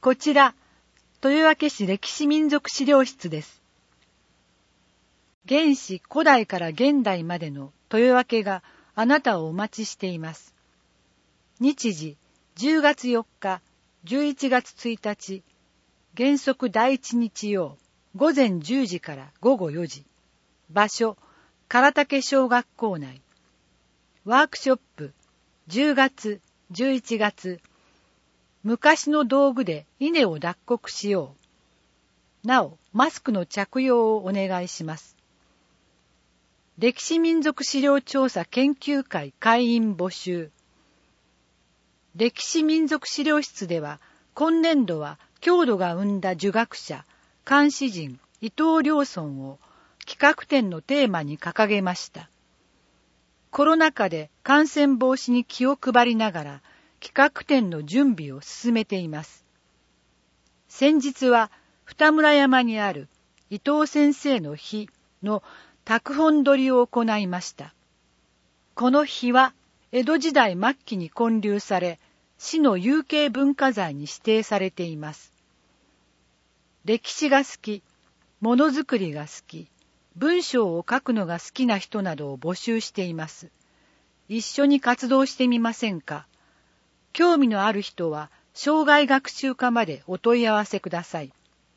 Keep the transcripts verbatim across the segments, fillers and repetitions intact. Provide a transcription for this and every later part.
こちら、豊明市歴史民族資料室です。原始古代から現代までの豊明があなたをお待ちしています。日時、じゅうがつよっか、じゅういちがつついたち、原則第一日曜、午前じゅうじから午後よじ。場所、唐竹小学校内。ワークショップ、じゅうがつ、じゅういちがつ。昔の道具で稲を脱穀しよう。なお、マスクの着用をお願いします。歴史民族資料調査研究会会員募集。歴史民族資料室では、今年度は郷土が生んだ儒学者、漢詩人、伊藤良尊を企画展のテーマに掲げました。コロナ禍で感染防止に気を配りながら、企画展の準備を進めています。先日は二村山にある伊藤先生の碑の拓本取りを行いました。この碑は江戸時代末期に建立され、市の有形文化財に指定されています。歴史が好き、ものづくりが好き、文章を書くのが好きな人などを募集しています。一緒に活動してみませんか？興味のある人は、生涯学習課までお問い合わせください。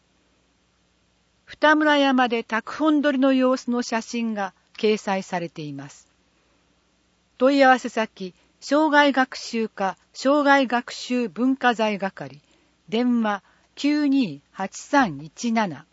二村山で拓本取りの様子の写真が掲載されています。問い合わせ先、生涯学習課生涯学習文化財係、電話 きゅうにーはちさんいちなな